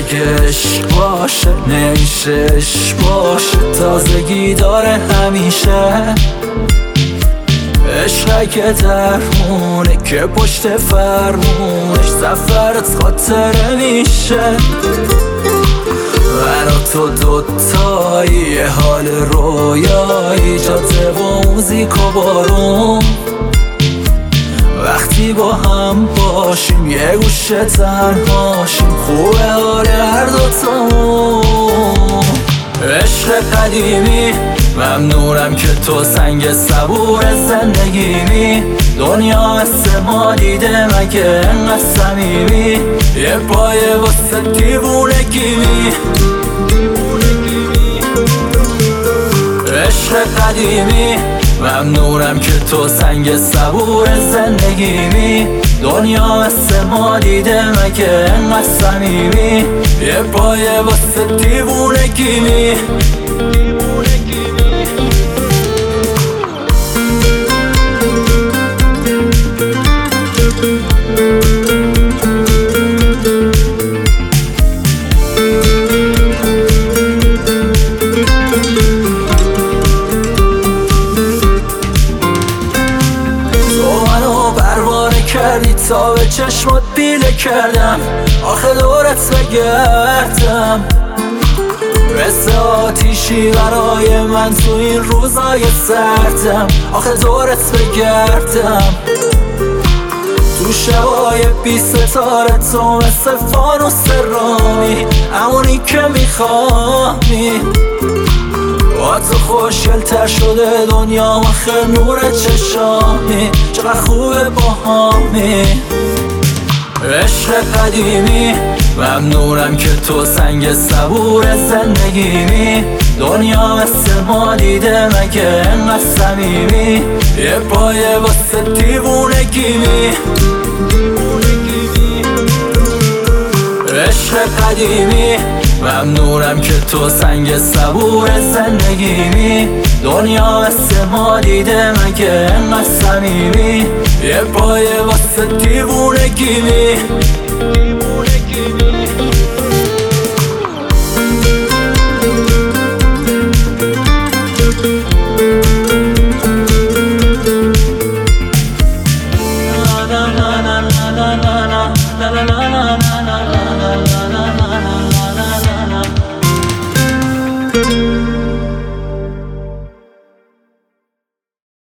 اگه عشق باشه نمیشه عشق باشه، تازگی داره همیشه. عشق اگه درمونه که پشت فرمونش سفرت خاطره میشه. برا تو دوتایی یه حال رویایی، جاده و موزیک و بارون. وقتی با هم باشیم یه گوشه تنهاشیم، خوبه حال هر دوتامون. عشق قدیمی ممنونم که تو سنگ صبور زندگیمی. دنیا مثل ما دیده مگه انقدر صمیمی، یه پایه واسه دیوونگیمی. عشق قدیمی ممنونم که تو سنگ صبور زندگیمی. دنیا مثل ما دیده مگه انقدر صمیمی، یه پایه واسه دیوونگیمی. کردی تا به چشمات بیله کردم، آخه دورت بگردم. مثل آتیشی برای من تو این روزای سردم، آخه دورت بگردم. تو شبای بی ستاره تو مثل فانوس رامی، همونی که میخوامی. با تو خوشگل‌تر شده دنیا، آخه نور چشامی، چقدر خوبه باهامی. عشق قدیمی ممنونم که تو سنگ صبور زندگیمی. دنیا مثل ما دیده مگه انقدر صمیمی، یه پایه واسه دیوونگیمی. عشق قدیمی ممنونم که تو سنگ صبور زندگیمی. دنیا مثل ما دیده مگه انقدر صمیمی، یه پایه واسه دیوونگیمی. la la la la la la la la la la la la la la